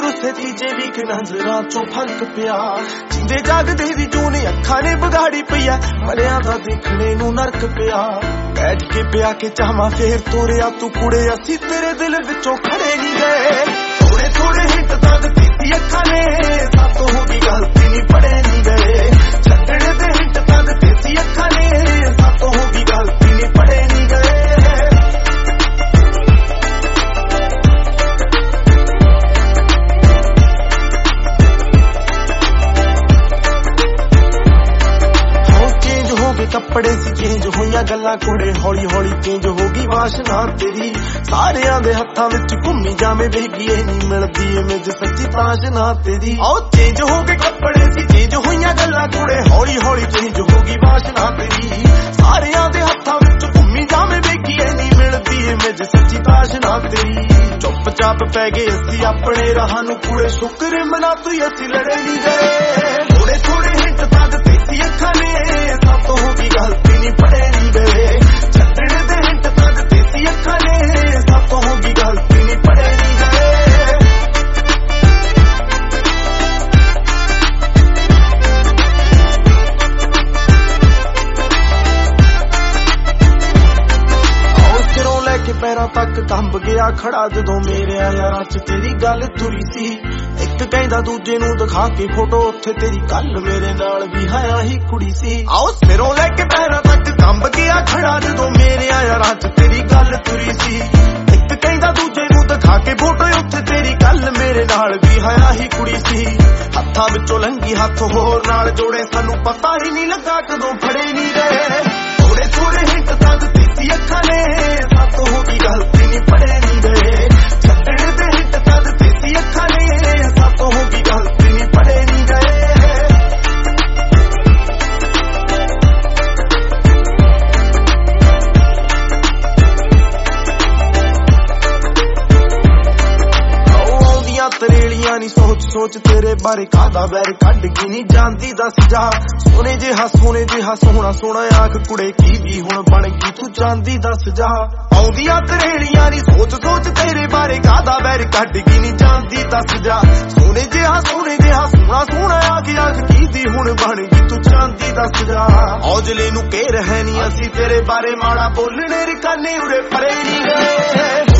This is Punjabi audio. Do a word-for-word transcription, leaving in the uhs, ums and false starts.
ਰੁੱਸੇ ਤੀਜੇ ਵੀ ਕਿ ਨਜ਼ਰਾਂ ਚੋਂ ਫਰਕ ਪਿਆ ਜਿੰਦੇ ਜਾਗਦੇ ਵੀ ਜੂਨੇ ਅੱਖਾਂ ਨੇ ਵਿਗਾੜੀ ਪਈਆ ਮਰਿਆਂ ਦਾ ਦੇਖਣੇ ਨੂੰ ਨਰਕ ਪਿਆ ਬੈਠ ਕੇ ਪਿਆ ਕੇ ਚਾਹਾਂ ਫੇਰ ਤੋਰਿਆ ਤੂੰ ਕੁੜੇ ਅਸੀਂ ਤੇਰੇ ਦਿਲ ਵਿੱਚੋਂ ਖੜੇ ਨਹੀਂ ਗਏ ਥੋੜੇ ਥੋੜੇ ਹਿੱਟ ਤਾਂ ਦਿੱਤੀ ਅੱਖਾਂ ਨੇ ਸਾਤੋਂ ਹੋ ਗਈ ਗਲਤੀ ਨਹੀਂ ਪੜੇ ਨਹੀਂ ਗਏ ਛੱਡਣ ਦੇ ਹਿੱਟ ਤਾਂ ਦਿੱਤੀ ਅੱਖਾਂ ਨੇ ਸਾਤੋਂ ਹੋ ਗਈ ਗਲਤੀ ਨਹੀਂ ਪੜੇ ਨਹੀਂ ਗਏ ਕੱਪੜੇ ਸੀ ਚੇਂਜ ਹੋਈਆਂ ਗੱਲਾਂ ਕੁੜੇ ਹੌਲੀ ਹੌਲੀ ਚੇਂਜ ਹੋ ਗਈ ਵਾਸ਼ਨਾ ਤੇਰੀ ਸਾਰਿਆਂ ਦੇ ਹੱਥਾਂ ਵਿੱਚ ਘੁੰਮੀ ਜਾਵੇਂ ਵੇਗੀਏ ਨਹੀਂ ਮਿਲਦੀ ਏ ਮੇਜ ਸੱਚੀ ਤਾਸ਼ਨਾ ਤੇਰੀ ਆਓ ਚੇਂਜ ਹੋ ਗਏ ਕੱਪੜੇ ਸੀ ਚੇਂਜ ਹੋਈਆਂ ਗੱਲਾਂ ਕੁੜੇ ਹੌਲੀ ਹੌਲੀ ਚੇਂਜ ਹੋ ਗਈ ਵਾਸ਼ਨਾ ਤੇਰੀ ਸਾਰਿਆਂ ਦੇ ਹੱਥਾਂ ਵਿੱਚ ਘੁੰਮੀ ਜਾਵੇਂ ਵੇਗੀਏ ਨਹੀਂ ਮਿਲਦੀ ਏ ਮੇਜ ਸੱਚੀ ਤਾਸ਼ਨਾ ਤੇਰੀ ਚੁੱਪ ਚਾਪ ਪੈ ਗਏ ਅਸੀਂ ਆਪਣੇ ਰਾਹਾਂ ਨੂੰ ਕੁੜੇ ਸ਼ੁਕਰ ਮਨਾ ਤੂੰ ਅਸੀਂ ਲੜੇ ਨਹੀਂ ਗਏ ਥੋੜੇ ਥੋੜੇ ਹਿੱਟ ਤਾਂ ਦਿੱਤੀ ਅੱਖਾਂ ਨੇ ਸਾਤੋਂ ਹੋ ਗਈ ਗਲਤੀ ਨਹੀਂ ਪੜੇ ਨਹੀਂ ਗਏ ਛੱਡਣ ਦੇ ਹਿੱਟ ਤਾਂ ਦਿੱਤੀ ਅੱਖਾਂ ਨੇ ਸਾਤੋਂ ਹੋ ਗਈ ਗਲਤੀ ਨਹੀਂ ਪੜੇ ਨਹੀਂ ਗਏ ਸਿਰੋਂ ਲੈ ਕੇ ਪੈਰਾਂ ਤੱਕ ਕੰਬ ਗਿਆ ਖੜਾ ਜਦੋਂ ਮੇਰੇ ਯਾਰਾਂ ਚ ਤੇਰੀ ਗੱਲ ਤੁਰੀ ਸੀ ਇੱਕ ਕਹਿੰਦਾ ਦੂਜੇ ਨੂੰ ਦਿਖਾ ਕੇ ਫੋਟੋ ਉੱਥੇ ਤੇਰੀ ਕੱਲ ਮੇਰੇ ਨਾਲ ਵੀ ਹਾਇਆ ਹੀ ਕੁੜੀ ਸੀ ਆਓ ਸਿਰੋਂ ਲੈ ਕੇ ਪੈਰਾਂ ਤੱਕ ਕੰਬ ਗਿਆ ਖੜਾ ਜਦੋਂ ਮੇਰੇ ਯਾਰਾਂ ਚ ਤੇਰੀ ਗੱਲ ਤੁਰੀ ਸੀ ਇੱਕ ਕਹਿੰਦਾ ਦੂਜੇ ਨੂੰ ਦਿਖਾ ਕੇ ਫੋਟੋ ਉੱਥੇ ਤੇਰੀ ਕੱਲ ਮੇਰੇ ਨਾਲ ਵੀ ਹਾਇਆ ਹੀ ਕੁੜੀ ਸੀ ਹੱਥਾਂ ਵਿੱਚੋਂ ਲੰਗੀ ਹੱਥ ਹੋਰ ਨਾਲ ਜੋੜੇ ਸਾਨੂੰ ਪਤਾ ਹੀ ਨਹੀਂ ਲੱਗਾ ਕਦੋਂ ਫੜੇ ਨਹੀਂ ਗਏ ਥੋੜੇ ਥੋੜੇ ਹਿੱਟ ਤਾਂ ਦਿੱਤੀ ਅੱਖਾਂ ਨੇ ਸਾਤੋਂ ਹੋ ਗਈ ਗਲਤੀ ਨਹੀਂ ਪੜੇ ਨਹੀਂ ਗਏ ਛੱਡਣ ਦੇ ਹਿੱਟ ਤਾਂ ਦਿੱਤੀ ਅੱਖਾਂ ਨੇ ਸਾਤੋਂ ਹੋ ਗਈ ਗਲਤੀ ਨਹੀਂ ਪੜੇ ਨਹੀਂ ਗਏ ਤਰੇਲੀਆਂ ਨੀ ਸੋਚ ਸੋਚ ਤੇਰੇ ਬਾਰੇ ਕਾਦਾ ਵੈਰ ਕੱਢ ਕੇ ਨਹੀਂ ਜਾਂਦੀ ਦੱਸ ਜਾ ਸੋਨੇ ਜਿਹਾ ਸੋਨੇ ਜਿਹਾ ਸੋਹਣਾ ਸੋਹਣਾ ਆਖ ਕੁੜੇ ਕੀ ਵੀ ਹੁਣ ਬਣ ਗਈ ਤੂੰ ਜਾਂਦੀ ਦੱਸ ਜਾ ਆਉਂਦੀਆਂ ਤਰੇਲੀਆਂ ਨੀ ਸੋਚ ਸੋਚ ਤੇਰੇ ਬਾਰੇ ਕਾਦਾ ਵੈਰ ਕੱਢ ਕੇ ਨਹੀਂ ਜਾਂਦੀ ਦੱਸ ਜਾ ਸੋਨੇ ਜਿਹਾ ਸੋਨੇ ਜਿਹਾ ਸੋਹਣਾ ਸੋਹਣਾ ਆਖ ਆਖ ਕੀ ਵੀ ਹੁਣ ਬਣ ਗਈ ਤੂੰ ਜਾਂਦੀ ਦੱਸ ਜਾ ਔਜਲੇ ਨੂੰ ਕਹਿ ਰਹੇ ਨੀ ਅਸੀਂ ਤੇਰੇ ਬਾਰੇ ਮਾੜਾ ਬੋਲਣੇ ਰਿਕਾਨੇ ਉਰੇ ਪਰੇ ਨਹੀਂ ਗਏ